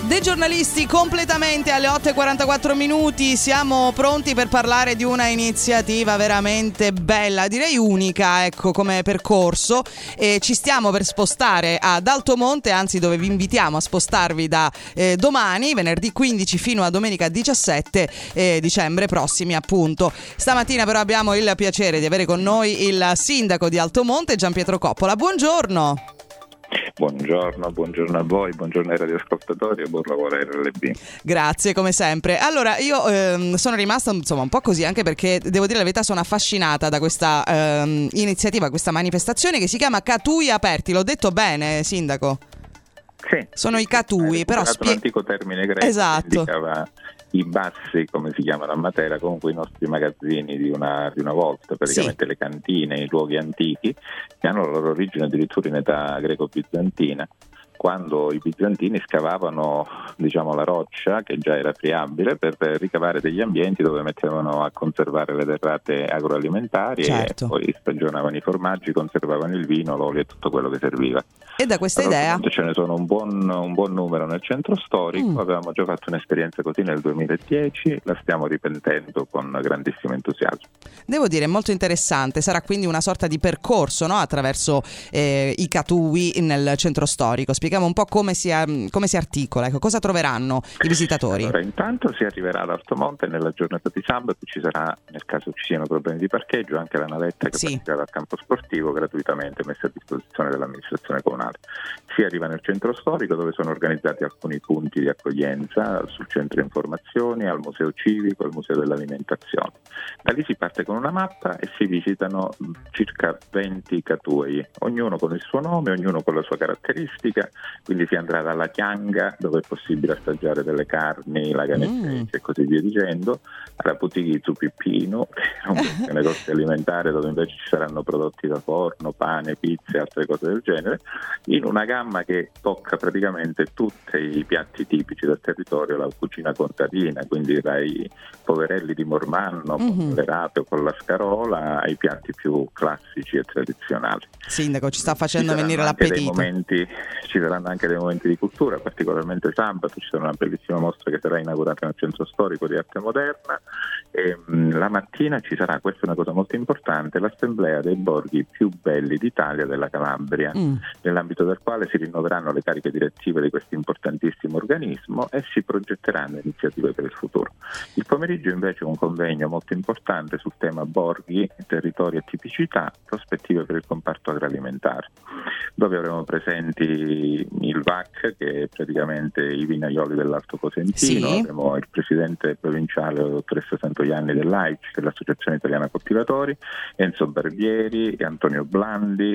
Dei giornalisti completamente alle 8:44 minuti. Siamo pronti per parlare di una iniziativa veramente bella, direi unica, ecco, come percorso, e ci stiamo per spostare ad Altomonte, anzi dove vi invitiamo a spostarvi da domani, venerdì 15 fino a domenica 17 dicembre prossimi, appunto. Stamattina però abbiamo il piacere di avere con noi il sindaco di Altomonte, Gianpietro Coppola. Buongiorno. Buongiorno a voi, buongiorno ai radioascoltatori e buon lavoro a RLB. Grazie, come sempre. Allora, io sono rimasta insomma un po' così, anche perché devo dire la verità, sono affascinata da questa iniziativa, questa manifestazione che si chiama Catui Aperti. L'ho detto bene, sindaco? Sì. Sono i catui, però un antico termine greco, esatto, che indicava i bassi, come si chiamano a Matera, comunque i nostri magazzini di una volta, praticamente sì, le cantine, i luoghi antichi che hanno la loro origine addirittura in età greco-bizantina, quando i bizantini scavavano, diciamo, la roccia, che già era friabile, per ricavare degli ambienti dove mettevano a conservare le derrate agroalimentari, certo, e poi stagionavano i formaggi, conservavano il vino, l'olio e tutto quello che serviva. E da questa idea ce ne sono un buon numero nel centro storico. Avevamo già fatto un'esperienza così nel 2010, la stiamo riprendendo con grandissimo entusiasmo. Devo dire, molto interessante. Sarà quindi una sorta di percorso, no? Attraverso i catui nel centro storico. Spieghiamo un po' come si articola, ecco, cosa troveranno i visitatori. Allora, intanto si arriverà ad Altomonte nella giornata di sabato, ci sarà, nel caso ci siano problemi di parcheggio, anche la navetta che partirà dal campo sportivo, gratuitamente messa a disposizione dell'amministrazione comunale. Si arriva nel centro storico, dove sono organizzati alcuni punti di accoglienza, sul centro informazioni, al museo civico, al museo dell'alimentazione. Da lì si parte con una mappa e si visitano circa 20 catui, ognuno con il suo nome, ognuno con la sua caratteristica. Quindi si andrà dalla Chianga, dove è possibile assaggiare delle carni, la canetteria e così via dicendo, alla Putighi Pippino, che è un negozio alimentare dove invece ci saranno prodotti da forno, pane, pizze e altre cose del genere, in una gamma che tocca praticamente tutti i piatti tipici del territorio, la cucina contadina, quindi dai poverelli di Mormanno con le rape o con la scarola ai piatti più classici e tradizionali. Sindaco, ci sta facendo venire l'appetito. Ci saranno anche dei momenti di cultura, particolarmente sabato ci sarà una bellissima mostra che sarà inaugurata nel centro storico di arte moderna, e la mattina ci sarà, questa è una cosa molto importante, l'assemblea dei borghi più belli d'Italia della Calabria, nell'ambito del quale si rinnoveranno le cariche direttive di questo importantissimo organismo e si progetteranno iniziative per il futuro. Il pomeriggio invece un convegno molto importante sul tema borghi, territori e tipicità, prospettive per il comparto agroalimentare, dove avremo presenti il VAC, che è praticamente i vinaioli dell'Alto Cosentino, avremo il presidente provinciale, la dottoressa Santoianni dell'AIC, che è l'Associazione Italiana Coltivatori, Enzo Barbieri, Antonio Blandi,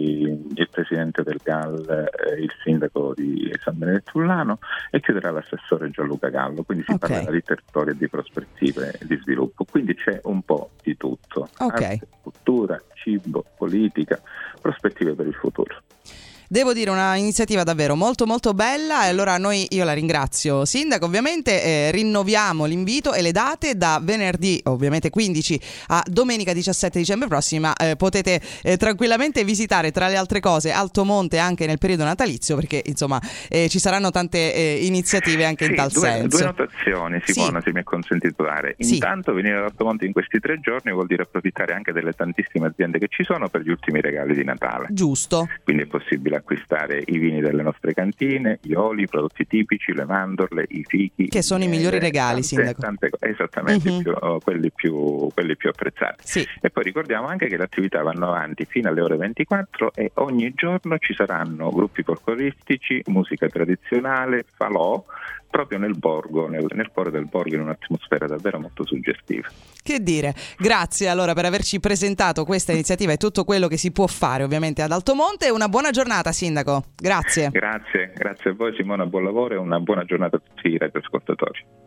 il presidente del GAL, il sindaco di San Benedetto Ullano, e chiuderà l'assessore Gianluca Gallo. Quindi si parlerà di territorio e di prospettive di sviluppo. Quindi c'è un po' di tutto: arte, cultura, cibo, politica, prospettive per il futuro. Devo dire, una iniziativa davvero molto molto bella, e allora io la ringrazio, sindaco. Ovviamente rinnoviamo l'invito e le date: da venerdì ovviamente 15 a domenica 17 dicembre prossima. Potete tranquillamente visitare, tra le altre cose, Altomonte anche nel periodo natalizio, perché insomma ci saranno tante iniziative anche in tal senso. Due notazioni, Simona, se mi è consentito dare. Intanto venire ad Altomonte in questi 3 giorni vuol dire approfittare anche delle tantissime aziende che ci sono per gli ultimi regali di Natale. Giusto. Quindi è possibile acquistare i vini delle nostre cantine, gli oli, i prodotti tipici, le mandorle, i fichi, che sono i migliori regali, sindaco. Esattamente, quelli più apprezzati. E poi ricordiamo anche che le attività vanno avanti fino alle ore 24 e ogni giorno ci saranno gruppi folcloristici, musica tradizionale, falò, proprio nel borgo, nel cuore del borgo, in un'atmosfera davvero molto suggestiva. Che dire, grazie allora per averci presentato questa iniziativa e tutto quello che si può fare ovviamente ad Altomonte. Una buona giornata, sindaco. Grazie. Grazie a voi, Simona, buon lavoro e una buona giornata a tutti i radioascoltatori.